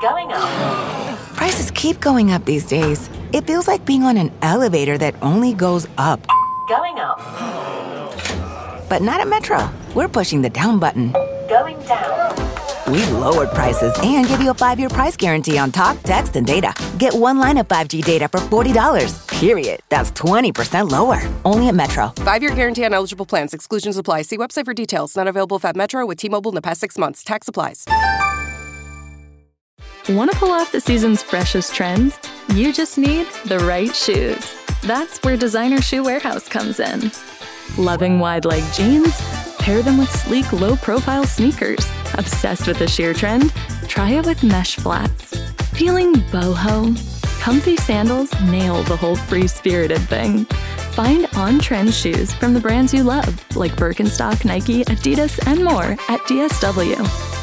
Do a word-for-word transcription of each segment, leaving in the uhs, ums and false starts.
Going up. Prices keep going up these days. It feels like being on an elevator that only goes up. Going up. But not at Metro. We're pushing the down button. Going down. We've lowered prices and give you a five-year price guarantee on talk, text, and data. Get one line of five G data for forty dollars. Period. That's twenty percent lower. Only at Metro. Five-year guarantee on eligible plans. Exclusions apply. See website for details. Not available at Metro with T-Mobile in the past six months. Tax applies. Want to pull off the season's freshest trends? You just need the right shoes. That's where Designer Shoe Warehouse comes in. Loving wide leg jeans? Pair them with sleek, low-profile sneakers. Obsessed with the sheer trend? Try it with mesh flats. Feeling boho? Comfy sandals nail the whole free-spirited thing. Find on-trend shoes from the brands you love, like Birkenstock, Nike, Adidas, and more at D S W.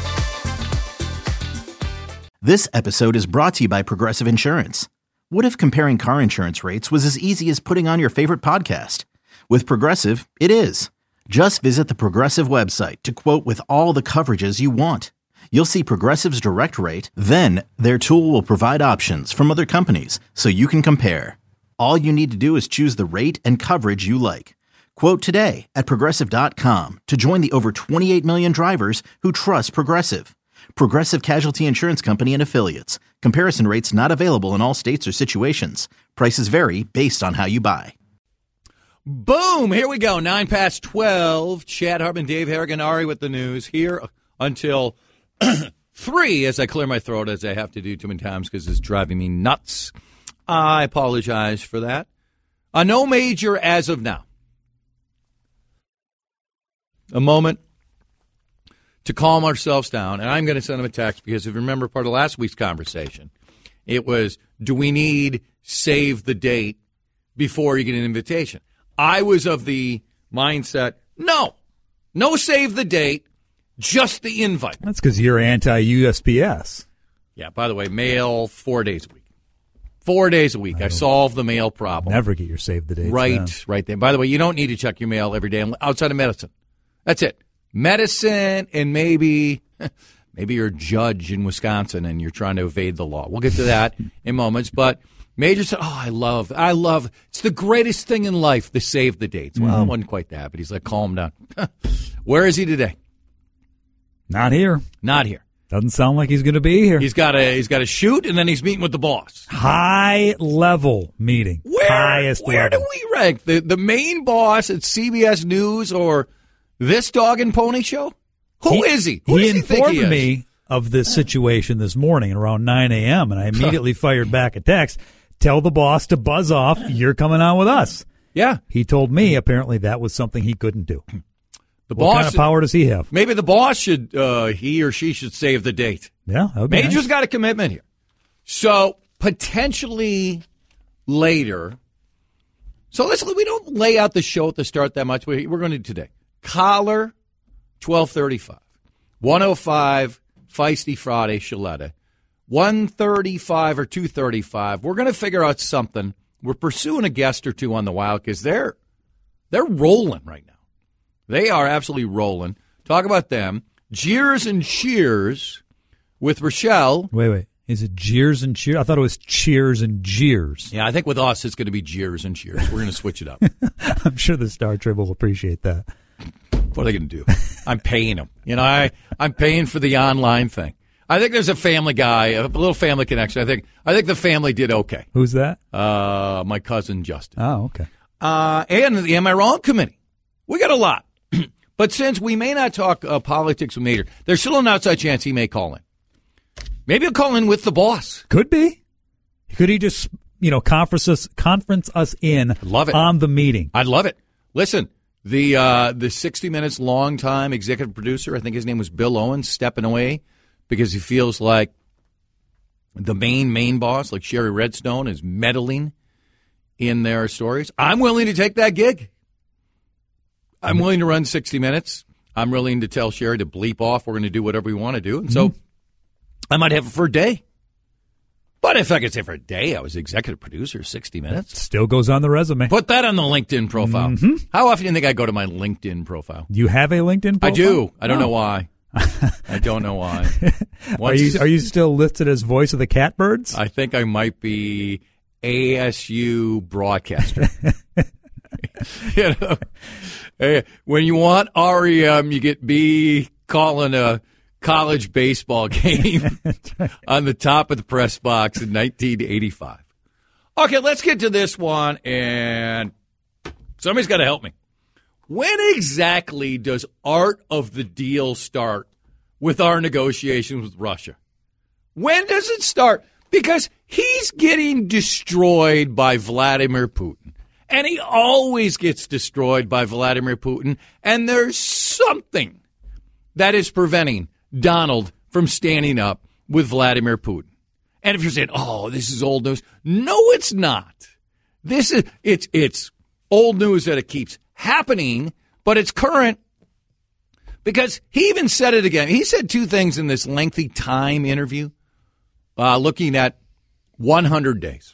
This episode is brought to you by Progressive Insurance. What if comparing car insurance rates was as easy as putting on your favorite podcast? With Progressive, it is. Just visit the Progressive website to quote with all the coverages you want. You'll see Progressive's direct rate, then their tool will provide options from other companies so you can compare. All you need to do is choose the rate and coverage you like. Quote today at Progressive dot com to join the over twenty-eight million drivers who trust Progressive. Progressive Casualty Insurance Company and Affiliates. Comparison rates not available in all states or situations. Prices vary based on how you buy. Boom! Here we go. Nine past twelve. Chad Hartman, Dave Harrigan, Ari with the news here until three as I clear my throat, as I have to do too many times because it's driving me nuts. I apologize for that. A no major as of now. A moment to calm ourselves down, and I'm going to send him a text because if you remember part of last week's conversation, it was, do we need save the date before you get an invitation? I was of the mindset, no, no save the date, just the invite. That's because you're anti-U S P S. Yeah, by the way, mail four days a week. Four days a week. I, I solve the mail problem. Never get your save the dates. Right, then. right there. By the way, you don't need to check your mail every day outside of medicine. That's it. Medicine and maybe maybe you're a judge in Wisconsin and you're trying to evade the law. We'll get to that in moments. But Major said, oh, I love, I love, it's the greatest thing in life, to save the dates. Well, mm-hmm. it wasn't quite that, but he's like, calm down. Where is he today? Not here. Not here. Doesn't sound like he's going to be here. He's got a he's got a shoot, and then he's meeting with the boss. High level meeting. Where, Highest where level. do we rank? The, the main boss at C B S News or this Dog and Pony Show? Who he, is he? Who he does he informed think he is? me of this situation this morning at around nine a.m., and I immediately fired back a text. Tell the boss to buzz off. You're coming on with us. Yeah. He told me apparently that was something he couldn't do. The what boss, kind of power does he have? Maybe the boss should, uh, he or she should save the date. Yeah. Major's nice. got a commitment here. So potentially later. So let's, we don't lay out the show at the start that much. We're going to do today. Collar, twelve thirty-five. one oh five, Feisty Friday, Shaletta. one thirty-five or two thirty-five. We're going to figure out something. We're pursuing a guest or two on the Wild because they're, they're rolling right now. They are absolutely rolling. Talk about them. Jeers and Cheers with Rochelle. Wait, wait. Is it Jeers and Cheers? I thought it was Cheers and Jeers. Yeah, I think with us it's going to be Jeers and Cheers. We're going to switch it up. I'm sure the Star Trib will appreciate that. What are they going to do? I'm paying them. You know, I, I'm paying for the online thing. I think there's a Family Guy, a little family connection. I think I think the family did okay. Who's that? Uh, my cousin Justin. Oh, okay. Uh, and the Am I Wrong committee. We got a lot. But since we may not talk uh, politics with Major, there's still an outside chance he may call in. Maybe he'll call in with the boss. Could be. Could he just, you know, conference us, conference us in love it. on the meeting? I'd love it. Listen, the uh, the sixty Minutes long-time executive producer, I think his name was Bill Owens, stepping away because he feels like the main, main boss, like Sherry Redstone, is meddling in their stories. I'm willing to take that gig. I'm willing to run sixty Minutes. I'm willing to tell Sherry to bleep off. We're going to do whatever we want to do. And so mm-hmm. I might have it for a day. But if I could say for a day, I was executive producer of sixty Minutes. That still goes on the resume. Put that on the LinkedIn profile. Mm-hmm. How often do you think I go to my LinkedIn profile? You have a LinkedIn profile? I do. I don't oh. know why. I don't know why. Are Once- you are you still listed as voice of the Catbirds? I think I might be A S U broadcaster. You know, Hey, when you want R E M, you get B calling a college baseball game on the top of the press box in nineteen eighty-five. Okay, let's get to this one, and somebody's got to help me. When exactly does Art of the Deal start with our negotiations with Russia? When does it start? Because he's getting destroyed by Vladimir Putin. And he always gets destroyed by Vladimir Putin. And there's something that is preventing Donald from standing up with Vladimir Putin. And if you're saying, oh, this is old news. No, it's not. This is it's it's old news that it keeps happening, but it's current because he even said it again. He said two things in this lengthy Time interview, uh, looking at one hundred days.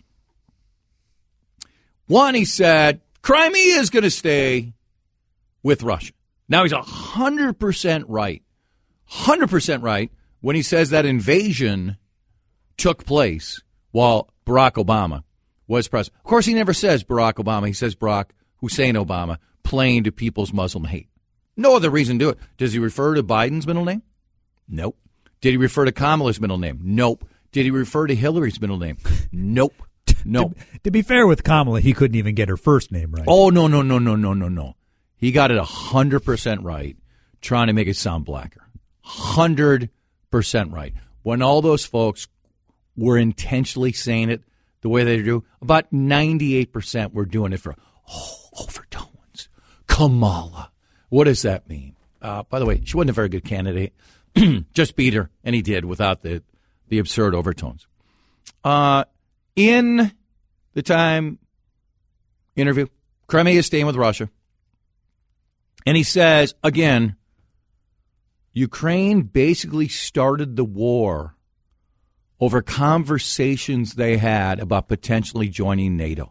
One, he said, Crimea is going to stay with Russia. Now, he's one hundred percent right, one hundred percent right when he says that invasion took place while Barack Obama was president. Of course, he never says Barack Obama. He says Barack Hussein Obama, playing to people's Muslim hate. No other reason to do it. Does he refer to Biden's middle name? Nope. Did he refer to Kamala's middle name? Nope. Did he refer to Hillary's middle name? Nope. No. To, to be fair with Kamala, he couldn't even get her first name right. Oh, no, no, no, no, no, no, no. He got it one hundred percent right, trying to make it sound blacker. one hundred percent right. When all those folks were intentionally saying it the way they do, about ninety-eight percent were doing it for, oh, overtones. Kamala. What does that mean? Uh, by the way, she wasn't a very good candidate. Just beat her, and he did without the, the absurd overtones. Uh, in the Time interview, Crimea is staying with Russia. And he says, again, Ukraine basically started the war over conversations they had about potentially joining NATO.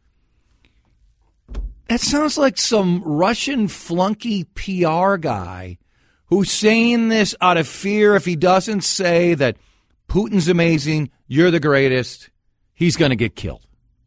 That sounds like some Russian flunky P R guy who's saying this out of fear. If he doesn't say that Putin's amazing, you're the greatest, he's going to get killed.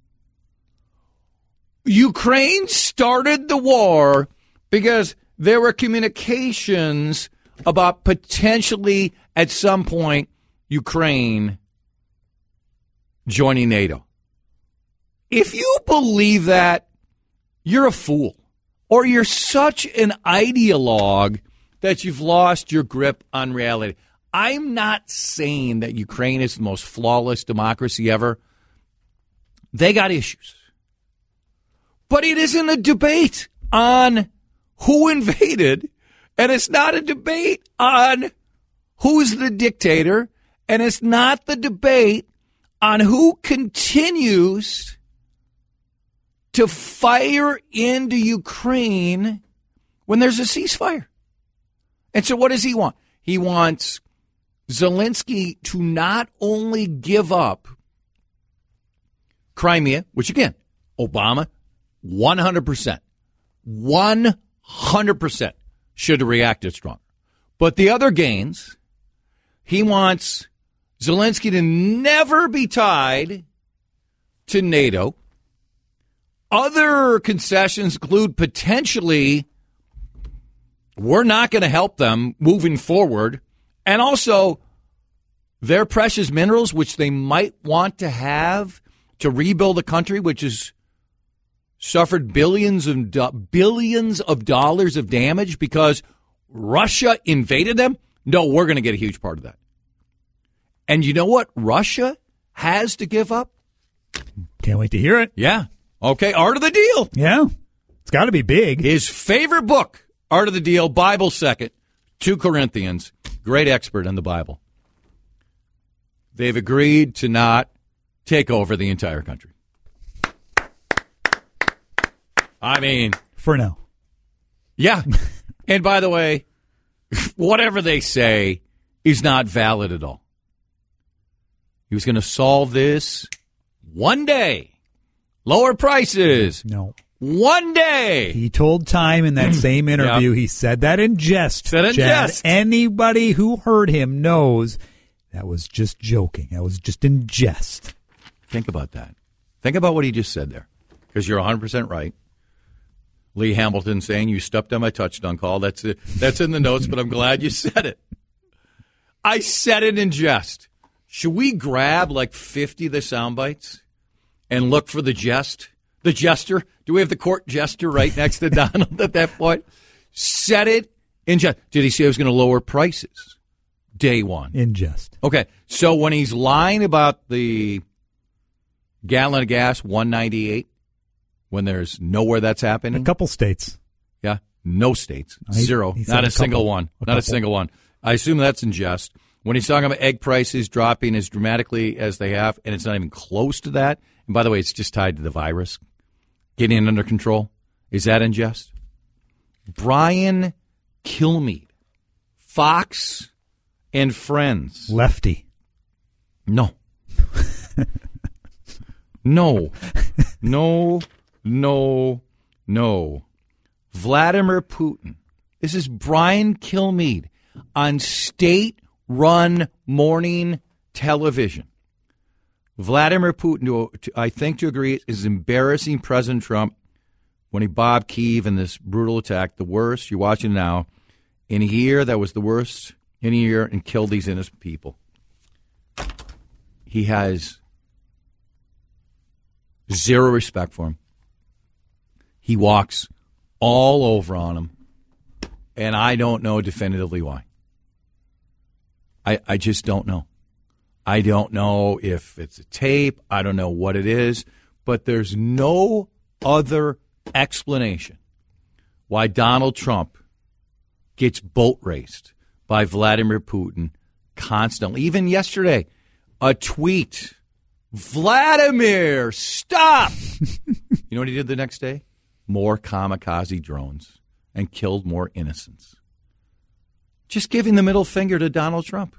Ukraine started the war because there were communications about potentially at some point Ukraine joining NATO. If you believe that, you're a fool. Or you're such an ideologue that you've lost your grip on reality. I'm not saying that Ukraine is the most flawless democracy ever. They got issues. But it isn't a debate on who invaded, and it's not a debate on who's the dictator, and it's not the debate on who continues to fire into Ukraine when there's a ceasefire. And so what does he want? He wants Zelensky to not only give up Crimea, which again, Obama, one hundred percent, one hundred percent should have reacted stronger. But the other gains, he wants Zelensky to never be tied to NATO. Other concessions include potentially we're not going to help them moving forward. And also their precious minerals, which they might want to have to rebuild a country which has suffered billions of do- billions of dollars of damage because Russia invaded them. No, we're going to get a huge part of that. And you know what Russia has to give up? Can't wait to hear it. Yeah. Okay, Art of the Deal. Yeah. It's got to be big. His favorite book, Art of the Deal, Bible second, two Corinthians. Great expert on the Bible. They've agreed to not take over the entire country. I mean, for now. Yeah. And by the way, whatever they say is not valid at all. He was going to solve this one day. Lower prices. No. One day. He told Time in that same interview, Yep. he said that in jest. Said in Chad. jest. Anybody who heard him knows that was just joking. That was just in jest. Think about that. Think about what he just said there, because you're one hundred percent right. Lee Hamilton saying you stepped on my touchdown call. That's it. That's in the notes, but I'm glad you said it. I said it in jest. Should we grab like fifty of the sound bites and look for the jest? The jester? Do we have the court jester right next to Donald at that point? Said it in jest. Did he say he was going to lower prices? Day one. In jest. Okay, so when he's lying about the gallon of gas, one ninety-eight, when there's nowhere that's happening. A couple states. Yeah, no states. He- Zero. he said Not a, a single couple. one. A Not a couple. single one. I assume that's in jest. When he's talking about egg prices dropping as dramatically as they have, and it's not even close to that. And by the way, it's just tied to the virus getting it under control. Is that in jest? Brian Kilmeade, Fox and Friends. Lefty. No. no. No. No. No. Vladimir Putin. This is Brian Kilmeade on state-run morning television. Vladimir Putin, to, to, I think to agree, is embarrassing President Trump when he bombed Kyiv in this brutal attack, the worst, you're watching now, in a year that was the worst in a year and killed these innocent people. He has zero respect for him. He walks all over on him, and I don't know definitively why. I, I just don't know. I don't know if it's a tape. I don't know what it is. But there's no other explanation why Donald Trump gets boat raced by Vladimir Putin constantly. Even yesterday, a tweet, Vladimir, stop! You know what he did the next day? More kamikaze drones and killed more innocents. Just giving the middle finger to Donald Trump.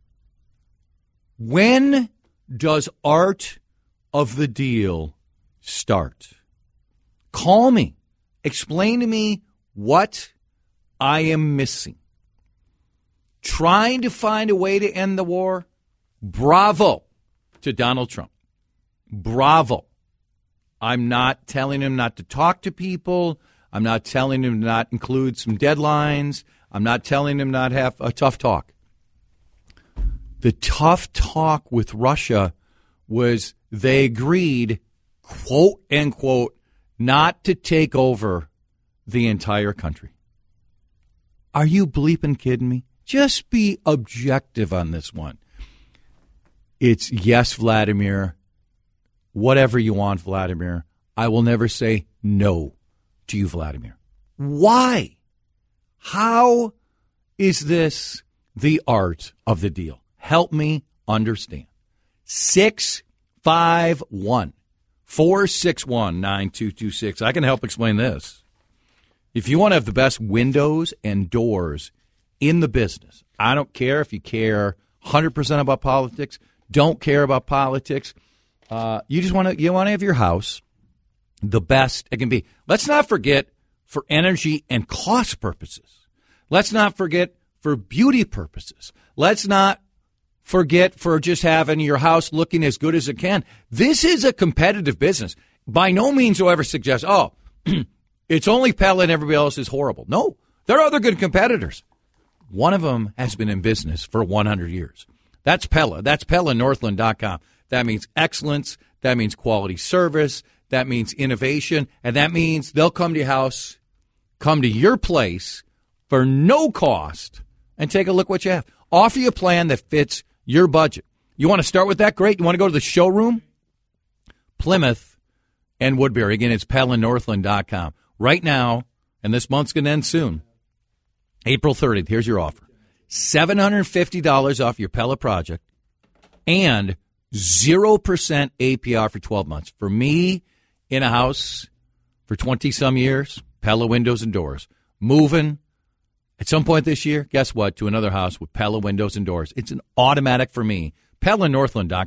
When does art of the deal start? Call me. Explain to me what I am missing. Trying to find a way to end the war? Bravo to Donald Trump. Bravo. I'm not telling him not to talk to people. I'm not telling him to not include some deadlines. I'm not telling him not have a tough talk. The tough talk with Russia was they agreed, quote, unquote, not to take over the entire country. Are you bleeping kidding me? Just be objective on this one. It's yes, Vladimir. Whatever you want, Vladimir. I will never say no to you, Vladimir. Why? How is this the art of the deal? Help me understand. six five one, four six one, nine two two six. I can help explain this. If you want to have the best windows and doors in the business, I don't care if you care one hundred percent about politics, don't care about politics. Uh, you just want to you want to have your house the best it can be. Let's not forget for energy and cost purposes. Let's not forget for beauty purposes. Let's not forget for just having your house looking as good as it can. This is a competitive business. By no means will I ever suggest, oh, it's only Pella and everybody else is horrible. No, there are other good competitors. One of them has been in business for one hundred years. That's Pella. That's Pella Northland dot com. That means excellence. That means quality service. That means innovation. And that means they'll come to your house, come to your place for no cost, and take a look what you have. Offer you a plan that fits your budget. You want to start with that? Great. You want to go to the showroom? Plymouth and Woodbury. Again, it's Pella Northland dot com. Right now, and this month's going to end soon, April thirtieth, here's your offer. seven hundred fifty dollars off your Pella project and zero percent A P R for twelve months. For me, in a house for twenty-some years, Pella windows and doors. Moving at some point this year, guess what, to another house with Pella windows and doors. It's an automatic for me. Pella Northland dot com.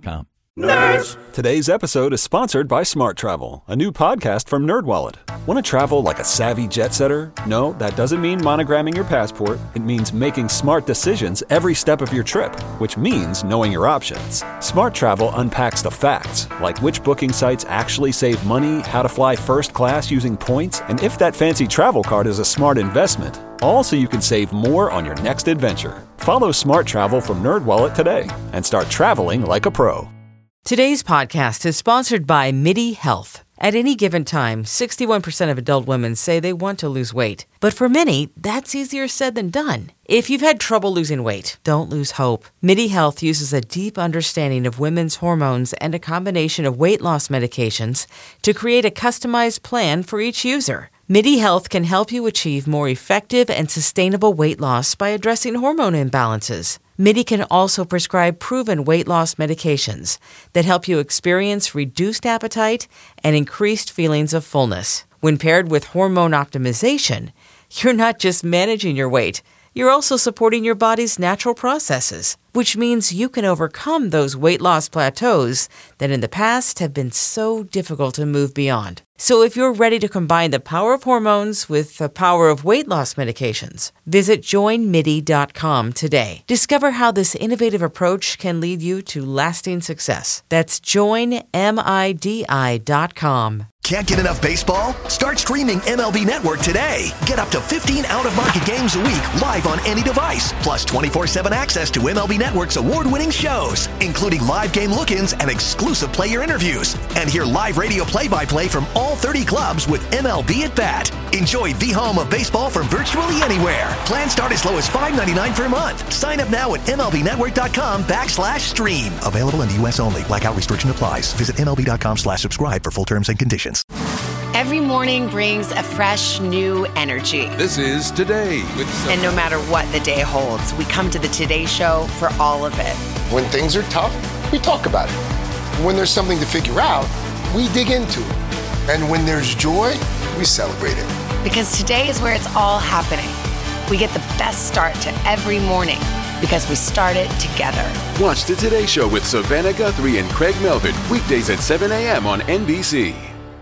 Nerds! Today's episode is sponsored by Smart Travel, a new podcast from NerdWallet. Want to travel like a savvy jet setter? No, that doesn't mean monogramming your passport. It means making smart decisions every step of your trip, which means knowing your options. Smart Travel unpacks the facts, like which booking sites actually save money, how to fly first class using points, and if that fancy travel card is a smart investment. All so you can save more on your next adventure. Follow Smart Travel from NerdWallet today and start traveling like a pro. Today's podcast is sponsored by MIDI Health. At any given time, sixty-one percent of adult women say they want to lose weight. But for many, that's easier said than done. If you've had trouble losing weight, don't lose hope. MIDI Health uses a deep understanding of women's hormones and a combination of weight loss medications to create a customized plan for each user. MIDI Health can help you achieve more effective and sustainable weight loss by addressing hormone imbalances. MIDI can also prescribe proven weight loss medications that help you experience reduced appetite and increased feelings of fullness. When paired with hormone optimization, you're not just managing your weight, you're also supporting your body's natural processes, which means you can overcome those weight loss plateaus that in the past have been so difficult to move beyond. So if you're ready to combine the power of hormones with the power of weight loss medications, visit join midi dot com today. Discover how this innovative approach can lead you to lasting success. That's join midi dot com. Can't get enough baseball? Start streaming M L B Network today. Get up to fifteen out-of-market games a week live on any device, plus twenty-four seven access to M L B Network's award-winning shows, including live game look-ins and exclusive player interviews. And hear live radio play-by-play from all thirty clubs with M L B at Bat. Enjoy the home of baseball from virtually anywhere. Plans start as low as five ninety-nine per month. Sign up now at MLBnetwork.com backslash stream. Available in the U S only. Blackout restriction applies. Visit MLB.com slash subscribe for full terms and conditions. Every morning brings a fresh, new energy. This is Today with Sophie. And no matter what the day holds, we come to the Today Show for all of it. When things are tough, we talk about it. When there's something to figure out, we dig into it. And when there's joy, we celebrate it. Because today is where it's all happening. We get the best start to every morning because we start it together. Watch the Today Show with Savannah Guthrie and Craig Melvin, weekdays at seven a.m. on N B C.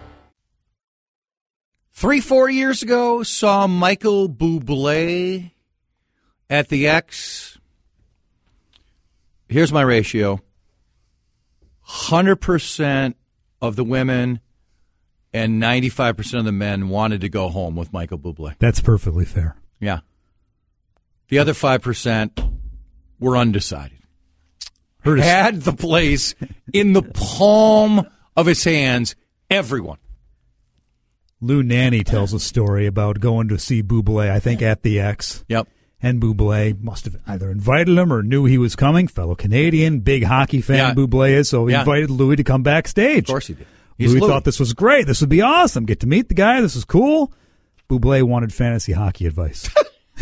Three, four years ago, saw Michael Bublé at the X. Here's my ratio. one hundred percent of the women and ninety-five percent of the men wanted to go home with Michael Bublé. That's perfectly fair. Yeah. The other five percent were undecided. Heard Had the place in the palm of his hands, everyone. Lou Nanny tells a story about going to see Bublé, I think, at the X. Yep. And Bublé must have either invited him or knew he was coming. Fellow Canadian, big hockey fan Yeah. Bublé is, so he Yeah. invited Louis to come backstage. Of course he did. He's Louis Louis. thought this was great. This would be awesome. Get to meet the guy. This is cool. Bublé wanted fantasy hockey advice.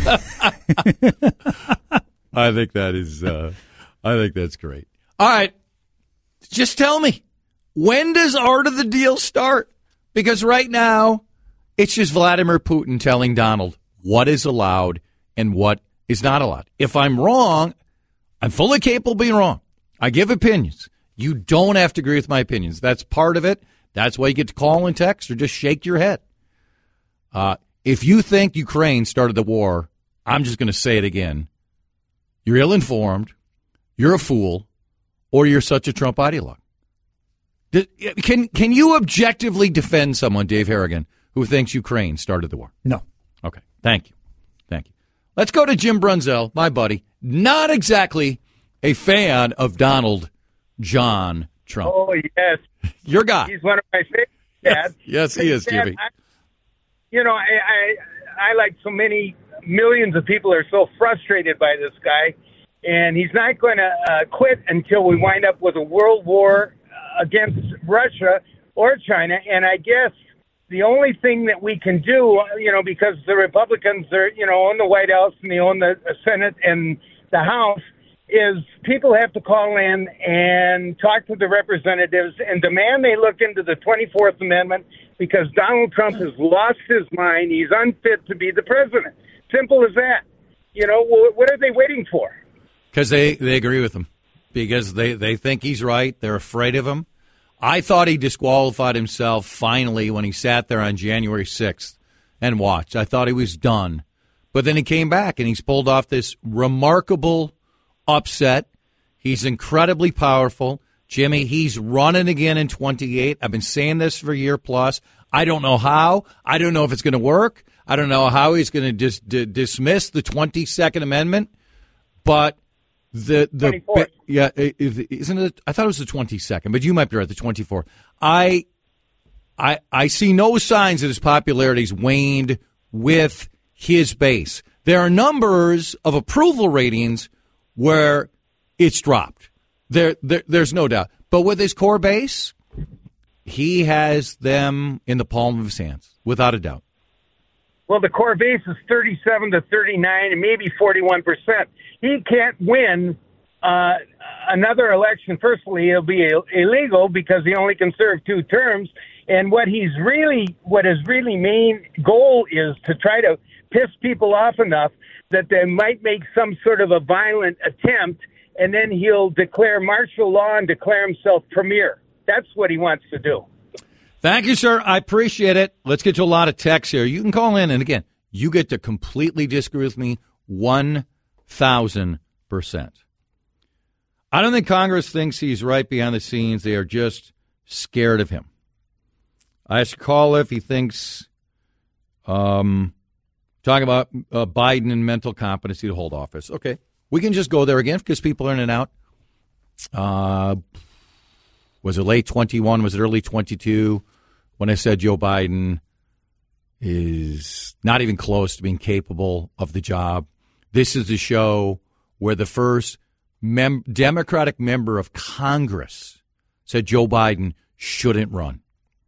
I think that is, uh, I think that's great. All right. Just tell me, when does Art of the Deal start? Because right now, it's just Vladimir Putin telling Donald what is allowed and what is not allowed. If I'm wrong, I'm fully capable of being wrong. I give opinions. You don't have to agree with my opinions. That's part of it. That's why you get to call and text or just shake your head. Uh, if you think Ukraine started the war, I'm just going to say it again. You're ill-informed, you're a fool, or you're such a Trump ideologue. Can, can you objectively defend someone, Dave Harrigan, who thinks Ukraine started the war? No. Okay. Thank you. Thank you. Let's go to Jim Brunzell, my buddy. Not exactly a fan of Donald John Trump. Oh, yes. Your guy. He's one of my favorites, Dad. Yes, he is, Dad, Jimmy. I, you know, I, I, I, like so many millions of people, are so frustrated by this guy, and he's not going to uh, quit until we wind up with a world war against Russia or China. And I guess the only thing that we can do, you know, because the Republicans are, you know, own the White House and they own the Senate and the House, is people have to call in and talk to the representatives and demand they look into the twenty-fourth Amendment, because Donald Trump has lost his mind. He's unfit to be the president. Simple as that. You know, what are they waiting for? Because they, they agree with him. because they, they think he's right. They're afraid of him. I thought he disqualified himself finally when he sat there on January sixth and watched. I thought he was done. But then he came back, and he's pulled off this remarkable upset. He's incredibly powerful. Jimmy, he's running again in twenty-eight. I've been saying this for a year plus. I don't know how. I don't know if it's going to work. I don't know how he's going to dis- d- dismiss the twenty-second Amendment. But the the yeah, isn't it? I thought it was the twenty-second, but you might be right. The twenty-fourth. I I I see no signs that his popularity's waned with his base. There are numbers of approval ratings where it's dropped. There, there there's no doubt. But with his core base, he has them in the palm of his hands, without a doubt. Well, the core base is thirty-seven to thirty-nine and maybe forty-one percent. He can't win uh, another election. Firstly, it'll be Ill- illegal because he only can serve two terms. And what he's really, what his really main goal is to try to piss people off enough that they might make some sort of a violent attempt, and then he'll declare martial law and declare himself premier. That's what he wants to do. Thank you, sir. I appreciate it. Let's get to a lot of texts here. You can call in, and again, you get to completely disagree with me one thousand percent. I don't think Congress thinks he's right behind the scenes. They are just scared of him. I asked Call if he thinks, um, talking about uh, Biden and mental competency to hold office. Okay. We can just go there again because people are in and out. Uh, was it late twenty-one? Was it early twenty-two when I said Joe Biden is not even close to being capable of the job? This is the show where the first mem- Democratic member of Congress said Joe Biden shouldn't run.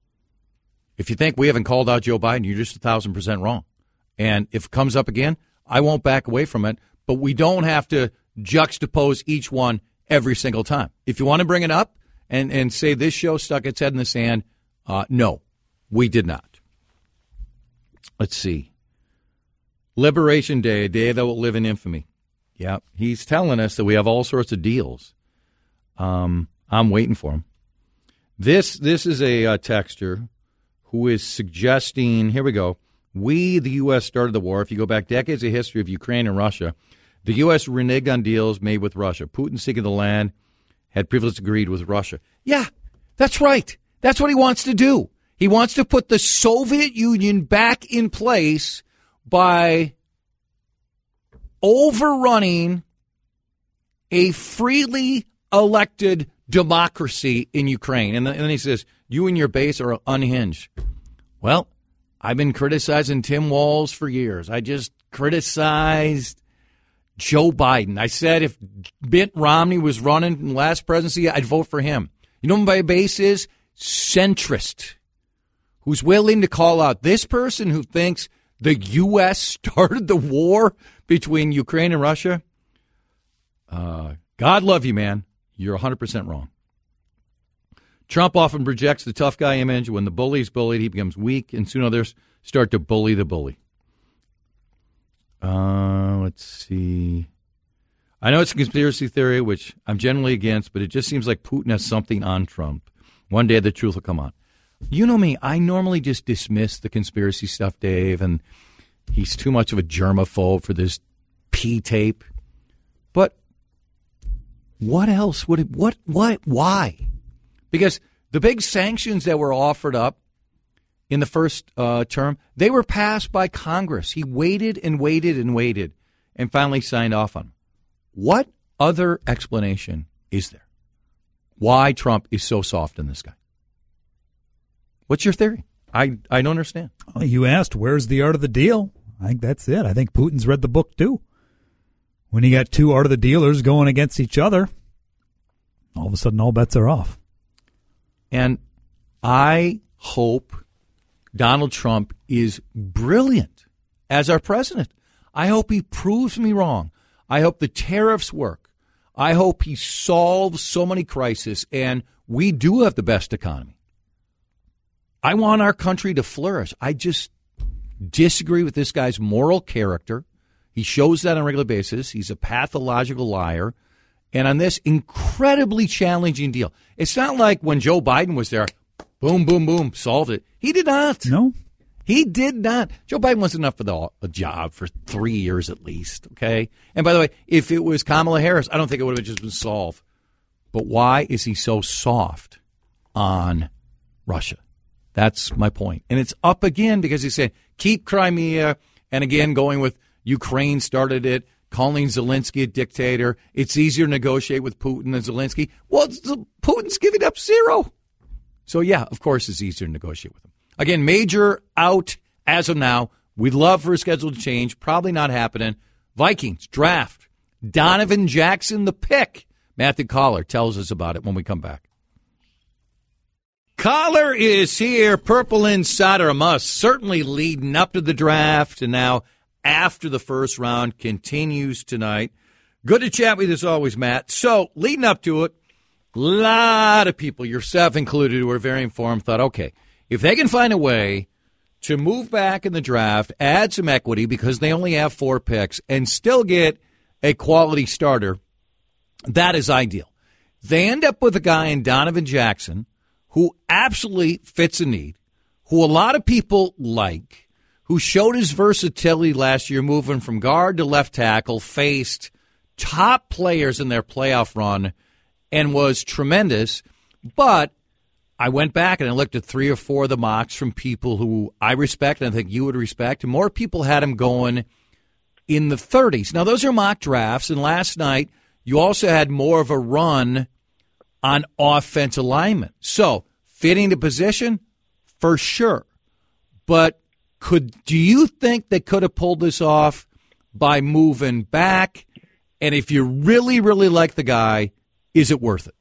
If you think we haven't called out Joe Biden, you're just a thousand percent wrong. And if it comes up again, I won't back away from it. But we don't have to juxtapose each one every single time. If you want to bring it up and, and say this show stuck its head in the sand, uh, no, we did not. Let's see. Liberation Day, a day that will live in infamy. Yeah, he's telling us that we have all sorts of deals. Um, I'm waiting for him. This this is a uh, texter who is suggesting, here we go, we, the U S, started the war. If you go back decades of history of Ukraine and Russia, the U S reneged on deals made with Russia. Putin, seeking the land, had previously agreed with Russia. Yeah, that's right. That's what he wants to do. He wants to put the Soviet Union back in place by overrunning a freely elected democracy in Ukraine. And then, and then he says, you and your base are unhinged. Well, I've been criticizing Tim Walz for years. I just criticized Joe Biden. I said if Mitt Romney was running in the last presidency, I'd vote for him. You know what my base is? Centrist, who's willing to call out this person who thinks the U S started the war between Ukraine and Russia. Uh, God love you, man. You're one hundred percent wrong. Trump often projects the tough guy image. When the bully is bullied, he becomes weak, and soon others start to bully the bully. Uh, let's see. I know it's a conspiracy theory, which I'm generally against, but it just seems like Putin has something on Trump. One day the truth will come out. You know me, I normally just dismiss the conspiracy stuff, Dave, and he's too much of a germaphobe for this P-tape. But what else would it, what, what, why? Because the big sanctions that were offered up in the first uh, term, they were passed by Congress. He waited and waited and waited and finally signed off on them. What other explanation is there? Why Trump is so soft on this guy? What's your theory? I, I don't understand. Well, you asked, where's the art of the deal? I think that's it. I think Putin's read the book, too. When you got two art of the dealers going against each other, all of a sudden all bets are off. And I hope Donald Trump is brilliant as our president. I hope he proves me wrong. I hope the tariffs work. I hope he solves so many crises, and we do have the best economy. I want our country to flourish. I just disagree with this guy's moral character. He shows that on a regular basis. He's a pathological liar, And on this incredibly challenging deal, it's not like when Joe Biden was there, boom, boom, boom, solved it. He did not. No. He did not. Joe Biden wasn't enough for the a job for three years at least, okay? And by the way, if it was Kamala Harris, I don't think it would have just been solved. But why is he so soft on Russia? That's my point. And it's up again because he's saying, keep Crimea, and again, going with Ukraine started it, calling Zelensky a dictator. It's easier to negotiate with Putin than Zelensky. Well, Putin's giving up zero. So, yeah, of course it's easier to negotiate with him. Again, Major out as of now. We'd love for a schedule to change. Probably not happening. Vikings draft. Donovan Jackson, the pick. Matthew Collar tells us about it when we come back. Collar is here. Purple Insider, a must. Certainly leading up to the draft and now after the first round continues tonight. Good to chat with you as always, Matt. So, leading up to it, a lot of people, yourself included, who are very informed, thought, okay, if they can find a way to move back in the draft, add some equity because they only have four picks, and still get a quality starter, that is ideal. They end up with a guy in Donovan Jackson who absolutely fits a need, who a lot of people like, who showed his versatility last year moving from guard to left tackle, faced top players in their playoff run, and was tremendous. But I went back and I looked at three or four of the mocks from people who I respect and I think you would respect, and more people had him going in the thirties. Now, those are mock drafts, and last night you also had more of a run on offensive alignment. So, fitting the position, for sure. But could do you think they could have pulled this off by moving back? And if you really, really like the guy, is it worth it?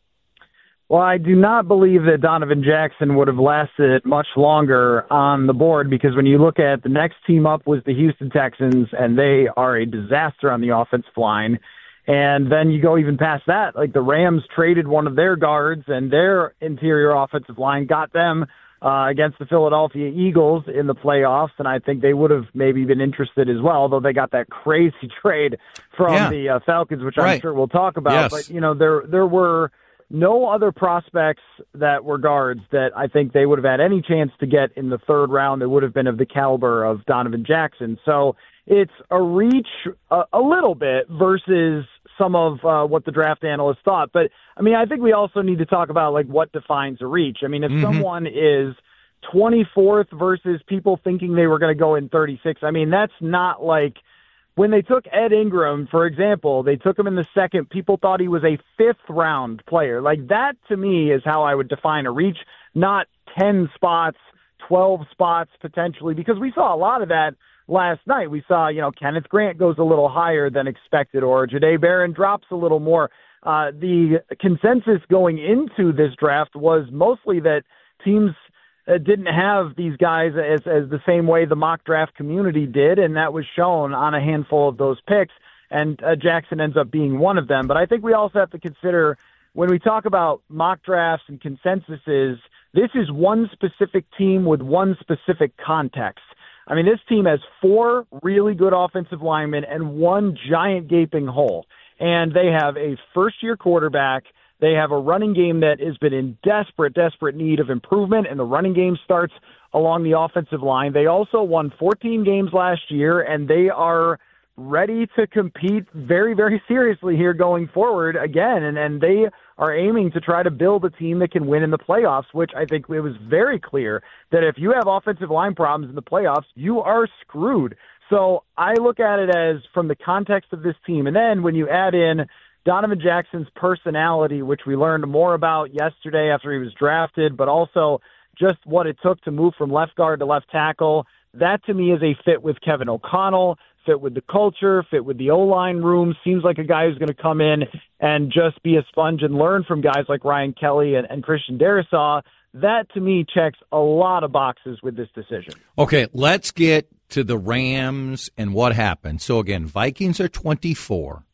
Well, I do not believe that Donovan Jackson would have lasted much longer on the board, because when you look at the next team up was the Houston Texans, and they are a disaster on the offensive line. And then you go even past that, like the Rams traded one of their guards, and their interior offensive line got them uh, against the Philadelphia Eagles in the playoffs, and I think they would have maybe been interested as well, though they got that crazy trade from yeah. the uh, Falcons, which right. I'm sure we'll talk about. Yes. But, you know, there there were no other prospects that were guards that I think they would have had any chance to get in the third round that would have been of the caliber of Donovan Jackson. So it's a reach a, a little bit versus some of uh, what the draft analysts thought. But, I mean, I think we also need to talk about, like, what defines a reach. I mean, if mm-hmm. someone is twenty-fourth versus people thinking they were going to go in thirty-six, I mean, that's not like when they took Ed Ingram, for example, they took him in the second. People thought he was a fifth-round player. Like, that, to me, is how I would define a reach, not ten spots, twelve spots potentially, because we saw a lot of that last night. We saw, you know, Kenneth Grant goes a little higher than expected, or Jahdae Barron drops a little more. Uh, the consensus going into this draft was mostly that teams uh, didn't have these guys as, as the same way the mock draft community did, and that was shown on a handful of those picks, and uh, Jackson ends up being one of them. But I think we also have to consider, when we talk about mock drafts and consensuses, this is one specific team with one specific context. I mean, this team has four really good offensive linemen and one giant gaping hole. And they have a first-year quarterback. They have a running game that has been in desperate, desperate need of improvement, and the running game starts along the offensive line. They also won fourteen games last year, and they are ready to compete very, very seriously here going forward again. And, and they are aiming to try to build a team that can win in the playoffs, which I think it was very clear that if you have offensive line problems in the playoffs, you are screwed. So I look at it as from the context of this team. And then when you add in Donovan Jackson's personality, which we learned more about yesterday after he was drafted, but also just what it took to move from left guard to left tackle, that to me is a fit with Kevin O'Connell, fit with the culture, fit with the O-line room. Seems like a guy who's going to come in and just be a sponge and learn from guys like Ryan Kelly and, and Christian Darrisaw. That, to me, checks a lot of boxes with this decision. Okay, let's get to the Rams and what happened. So, again, Vikings are twenty-four.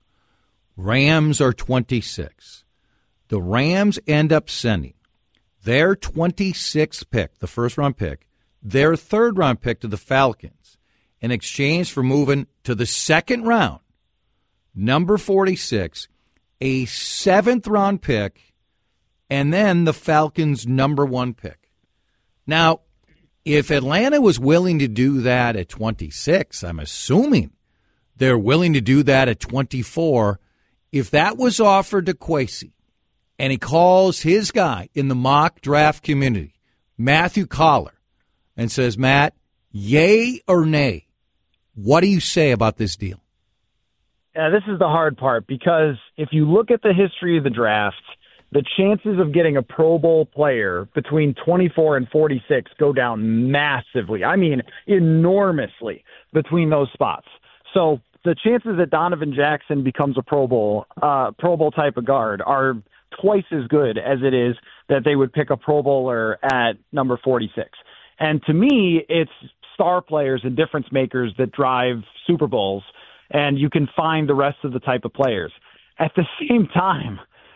Rams are twenty-six. The Rams end up sending their twenty-sixth pick, the first-round pick, their third-round pick to the Falcons in exchange for moving to the second round, number forty-six, a seventh round pick, and then the Falcons' number one pick. Now, if Atlanta was willing to do that at twenty-six, I'm assuming they're willing to do that at twenty-four. If that was offered to Kwesi, and he calls his guy in the mock draft community, Matthew Collar, and says, Matt, yay or nay, what do you say about this deal? Yeah, this is the hard part, because if you look at the history of the draft, the chances of getting a Pro Bowl player between twenty-four and forty-six go down massively. I mean, enormously between those spots. So the chances that Donovan Jackson becomes a Pro Bowl, uh, Pro Bowl type of guard are twice as good as it is that they would pick a Pro Bowler at number forty-six. And to me, it's star players and difference makers that drive Super Bowls, and you can find the rest of the type of players. At the same time,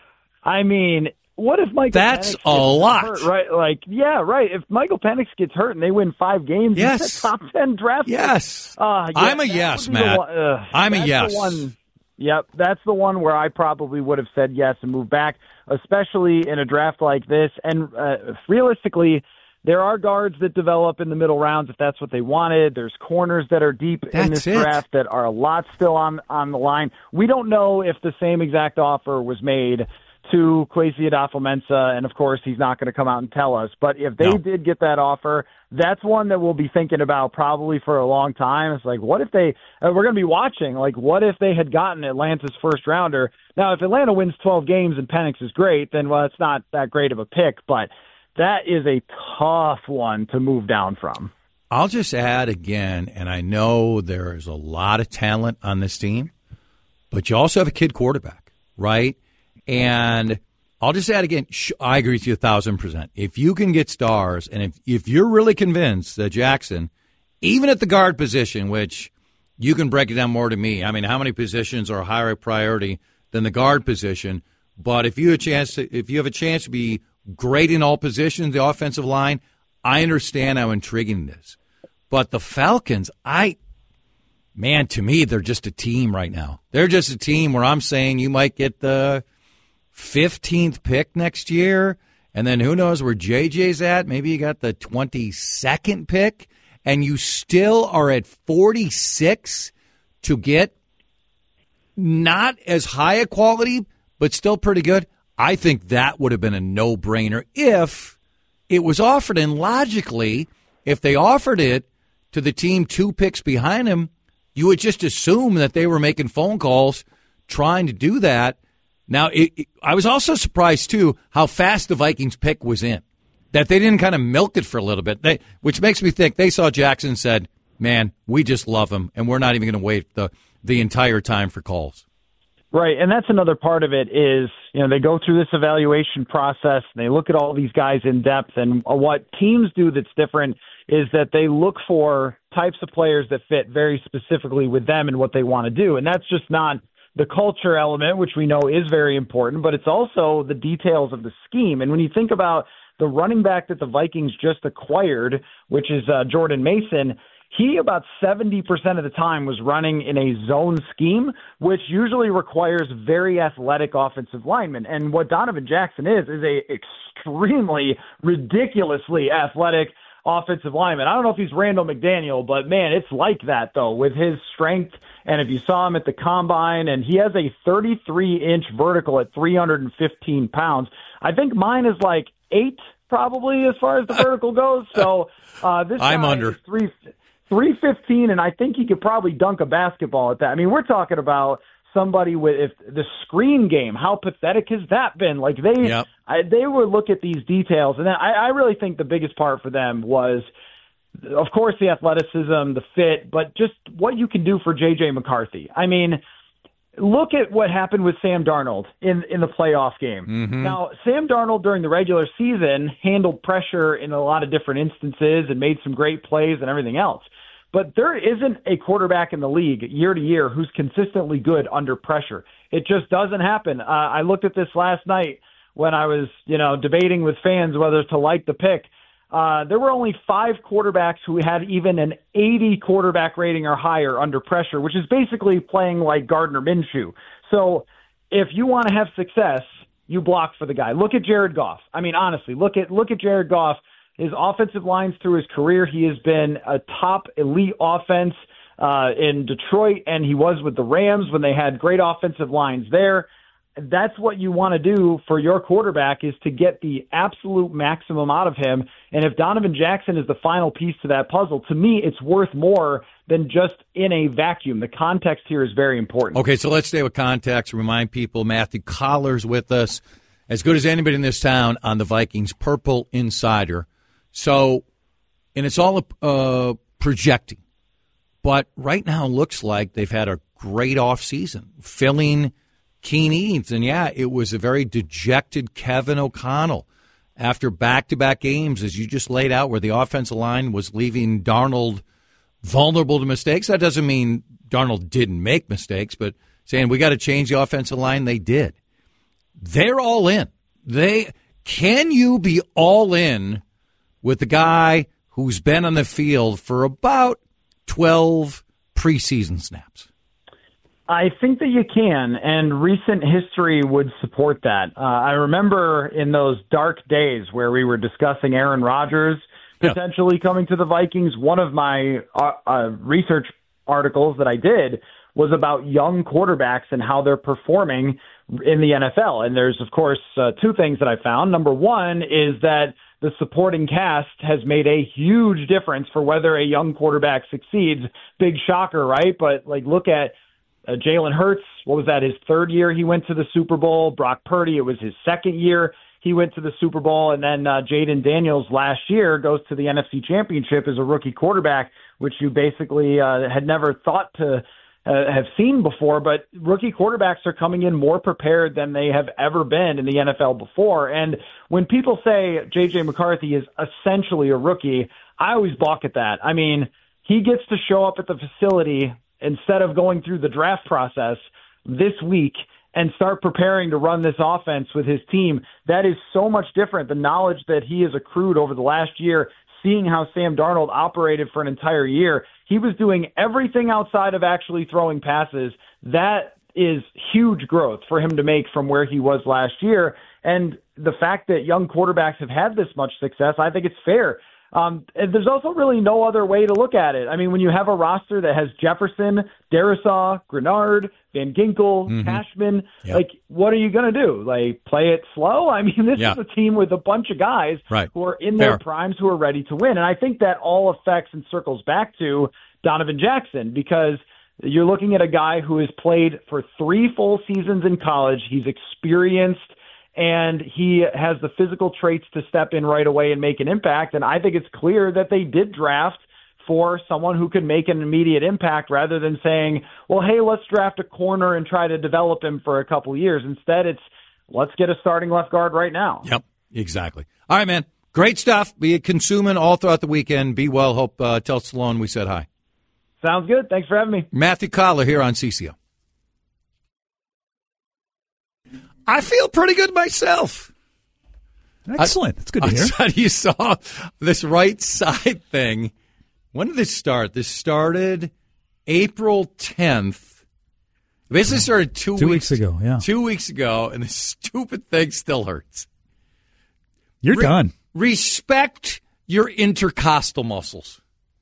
I mean, what if Michael That's Penix a lot. hurt, right? Like, yeah, right. If Michael Penix gets hurt and they win five games, yes. he's a top ten draft pick. Yes. Uh, yeah, I'm a yes, Matt. One, uh, I'm a that's yes. The one, yep, that's the one where I probably would have said yes and moved back, especially in a draft like this. And uh, realistically, there are guards that develop in the middle rounds if that's what they wanted. There's corners that are deep That's in this it. draft that are a lot still on, on the line. We don't know if the same exact offer was made to Kwesi Adofo-Mensah, and of course he's not going to come out and tell us. But if they No. did get that offer, that's one that we'll be thinking about probably for a long time. It's like, what if they uh, – we're going to be watching, like, what if they had gotten Atlanta's first rounder? Now, if Atlanta wins twelve games and Penix is great, then, well, it's not that great of a pick. But that is a tough one to move down from. I'll just add again, and I know there is a lot of talent on this team, but you also have a kid quarterback, right? And I'll just add again, I agree with you a thousand percent. If you can get stars, and if, if you're really convinced that Jackson, even at the guard position, which you can break it down more to me, I mean, how many positions are higher priority than the guard position? But if you have a chance to, if you have a chance to be great in all positions, the offensive line, I understand how intriguing it is. But the Falcons, I, man, to me, they're just a team right now. They're just a team where I'm saying you might get the fifteenth pick next year, and then who knows where J J's at. Maybe you got the twenty-second pick, and you still are at forty-six to get not as high a quality, but still pretty good. I think that would have been a no-brainer if it was offered. And logically, if they offered it to the team two picks behind him, you would just assume that they were making phone calls trying to do that. Now, it, it, I was also surprised, too, how fast the Vikings pick was in, that they didn't kind of milk it for a little bit, they, which makes me think they saw Jackson and said, man, we just love him, and we're not even going to wait the, the entire time for calls. Right, and that's another part of it is, you know, they go through this evaluation process, and they look at all these guys in depth, and what teams do that's different is that they look for types of players that fit very specifically with them and what they want to do, and that's just not the culture element, which we know is very important, but it's also the details of the scheme. And when you think about the running back that the Vikings just acquired, which is uh, Jordan Mason, he about seventy percent of the time was running in a zone scheme, which usually requires very athletic offensive linemen. And what Donovan Jackson is, is a extremely ridiculously athletic offensive lineman. I don't know if he's Randall McDaniel, but man, it's like that though, with his strength. And if you saw him at the combine, and he has a thirty-three inch vertical at three hundred fifteen pounds. I think mine is like eight probably as far as the vertical goes. So uh, this I'm guy under is three, three fifteen, and I think he could probably dunk a basketball at that. I mean, we're talking about somebody with if the screen game. How pathetic has that been? Like they, yep. I, they would look at these details, and then I, I really think the biggest part for them was, of course, the athleticism, the fit, but just what you can do for J J McCarthy. I mean, look at what happened with Sam Darnold in, in the playoff game. Mm-hmm. Now, Sam Darnold during the regular season handled pressure in a lot of different instances and made some great plays and everything else. But there isn't a quarterback in the league year to year who's consistently good under pressure. It just doesn't happen. Uh, I looked at this last night when I was, you know, debating with fans whether to like the pick. Uh, there were only five quarterbacks who had even an eighty quarterback rating or higher under pressure, which is basically playing like Gardner Minshew. So if you want to have success, you block for the guy. Look at Jared Goff. I mean, honestly, look at look at Jared Goff. His offensive lines through his career, he has been a top elite offense uh, in Detroit, and he was with the Rams when they had great offensive lines there. That's what you want to do for your quarterback, is to get the absolute maximum out of him. And if Donovan Jackson is the final piece to that puzzle, to me, it's worth more than just in a vacuum. The context here is very important. Okay, so let's stay with context. Remind people, Matthew Coller's with us, as good as anybody in this town on the Vikings Purple Insider. So, and it's all uh, projecting. But right now it looks like they've had a great offseason, filling key needs. And, yeah, it was a very dejected Kevin O'Connell after back-to-back games, as you just laid out, where the offensive line was leaving Darnold vulnerable to mistakes. That doesn't mean Darnold didn't make mistakes, but saying we got to change the offensive line, they did. They're all in. They can you be all in with the guy who's been on the field for about twelve preseason snaps? I think that you can, and recent history would support that. Uh, I remember in those dark days where we were discussing Aaron Rodgers potentially coming to the Vikings, one of my uh, uh, research articles that I did was about young quarterbacks and how they're performing in the N F L. And there's, of course, uh, two things that I found. Number one is that the supporting cast has made a huge difference for whether a young quarterback succeeds. Big shocker, right? But like, look at uh, Jalen Hurts. What was that? His third year he went to the Super Bowl. Brock Purdy, it was his second year he went to the Super Bowl. And then uh, Jaden Daniels last year goes to the N F C Championship as a rookie quarterback, which you basically uh, had never thought to Uh, have seen before. But rookie quarterbacks are coming in more prepared than they have ever been in the N F L before. And when people say J J McCarthy is essentially a rookie, I always balk at that. I mean, he gets to show up at the facility instead of going through the draft process this week and start preparing to run this offense with his team. That is so much different. The knowledge that he has accrued over the last year, seeing how Sam Darnold operated for an entire year, he was doing everything outside of actually throwing passes. That is huge growth for him to make from where he was last year. And the fact that young quarterbacks have had this much success, I think it's fair. Um, and there's also really no other way to look at it. I mean, when you have a roster that has Jefferson, Darisaw, Grenard, Van Ginkel, Mm-hmm. Cashman, Yep. like, what are you going to do? Like, play it slow? I mean, this Yeah. is a team with a bunch of guys Right. who are in Fair. their primes, who are ready to win. And I think that all affects and circles back to Donovan Jackson, because you're looking at a guy who has played for three full seasons in college. He's experienced, and he has the physical traits to step in right away and make an impact. And I think it's clear that they did draft for someone who could make an immediate impact, rather than saying, well, hey, let's draft a corner and try to develop him for a couple of years. Instead, it's let's get a starting left guard right now. Yep, exactly. All right, man. Great stuff. Be consuming all throughout the weekend. Be well. Hope uh, tell Stallone we said hi. Sounds good. Thanks for having me. Matthew Collar here on C C O. I feel pretty good myself. Excellent. It's good to I, hear. I you saw this right side thing. When did this start? This started April tenth. Basically started two, Two weeks, weeks ago, yeah. Two weeks ago, and this stupid thing still hurts. You're Re- done. Respect your intercostal muscles.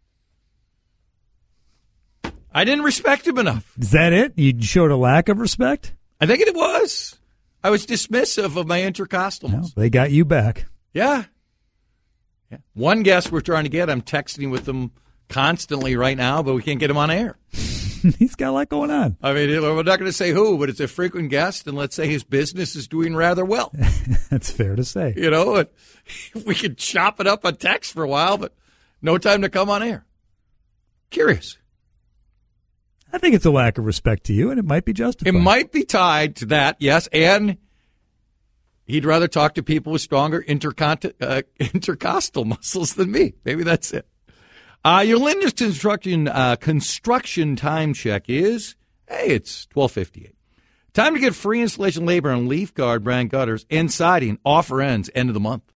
I didn't respect him enough. Is that it? You showed a lack of respect? I think it was. I was dismissive of my intercostal No, muscles. they got you back. Yeah. yeah. One guest we're trying to get, I'm texting with them constantly right now, but we can't get him on air. He's got a lot going on. I mean, we're not going to say who, but it's a frequent guest, and let's say his business is doing rather well. That's fair to say. You know, and we could chop it up on text for a while, but no time to come on air. Curious. I think it's a lack of respect to you, and it might be justified. It might be tied to that, yes, and he'd rather talk to people with stronger intercont- uh, intercostal muscles than me. Maybe that's it. Uh, your Lindner's construction, uh, construction time check is, hey, it's twelve fifty-eight. Time to get free installation labor on Leaf Guard brand gutters and siding. Offer ends end of the month.